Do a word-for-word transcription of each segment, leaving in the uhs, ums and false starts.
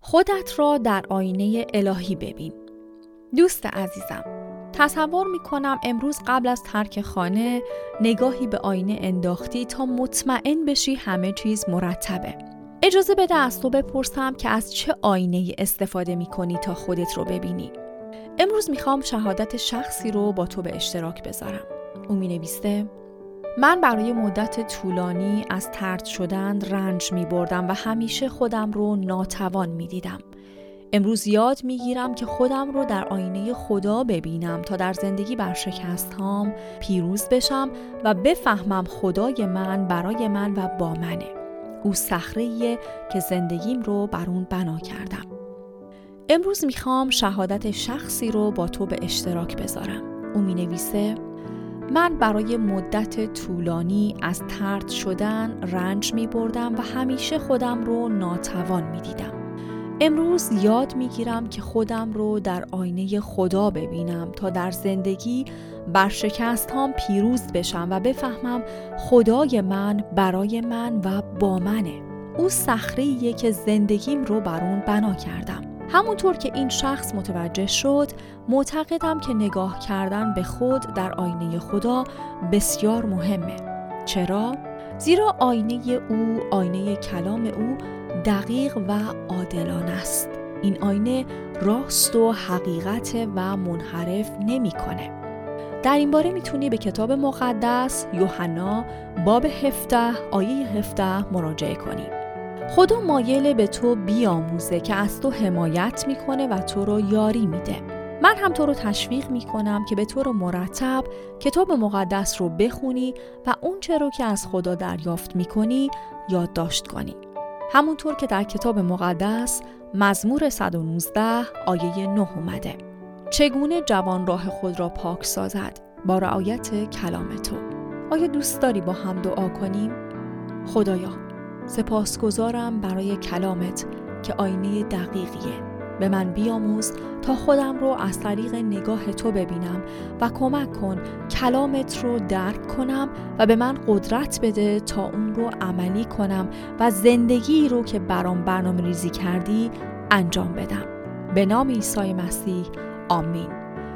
خودت را در آینه الهی ببین. دوست عزیزم، تصور می‌کنم امروز قبل از ترک خانه نگاهی به آینه انداختی تا مطمئن بشی همه چیز مرتبه. اجازه بده از تو بپرسم که از چه آینه‌ای استفاده می‌کنی تا خودت رو ببینی. امروز می‌خوام شهادت شخصی رو با تو به اشتراک بذارم. او می‌نویسه: من برای مدت طولانی از طرد شدن رنج می‌بردم و همیشه خودم رو ناتوان می‌دیدم. امروز یاد می‌گیرم که خودم رو در آینه خدا ببینم تا در زندگی بر شکست‌هام پیروز بشم و بفهمم خدای من برای من و با منه. او صخره‌ایه که زندگیم رو بر اون بنا کردم. امروز می‌خوام شهادت شخصی رو با تو به اشتراک بذارم. او می‌نویسه: من برای مدت طولانی از طرد شدن رنج می بردم و همیشه خودم رو ناتوان می دیدم. امروز یاد می گیرم که خودم رو در آینه خدا ببینم تا در زندگی بر شکست هام پیروز بشم و بفهمم خدای من برای من و با منه. او صخره‌ایه که زندگیم رو بر اون بنا کردم. همونطور که این شخص متوجه شد، معتقدم که نگاه کردن به خود در آینه خدا بسیار مهمه. چرا؟ زیرا آینه او، آینه کلام او دقیق و عادلانه است. این آینه راست و حقیقت و منحرف نمی کنه. در این باره میتونی به کتاب مقدس یوحنا باب هفده آیه هفده مراجعه کنی. خدا مایل به تو بیاموزه که از تو حمایت میکنه و تو رو یاری میده. من هم تو رو تشویق میکنم که به طور مرتب کتاب مقدس رو بخونی و اون چه رو که از خدا دریافت میکنی یادداشت کنی. همونطور که در کتاب مقدس مزمور صد و نوزده آیه نه اومده: چگونه جوان راه خود را پاک سازد با رعایت کلام تو. آیا دوست داری با هم دعا کنیم؟ خدایا، سپاسگزارم برای کلامت که آینه دقیقیه. به من بیاموز تا خودم رو از طریق نگاه تو ببینم و کمک کن کلامت رو درک کنم و به من قدرت بده تا اون رو عملی کنم و زندگی رو که برام برنامه ریزی کردی انجام بدم. به نام عیسی مسیح، آمین.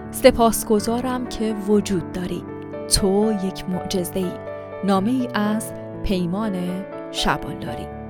سپاسگزارم که وجود داری. تو یک معجزه‌ای، نامه‌ای از پیمان شبانداری.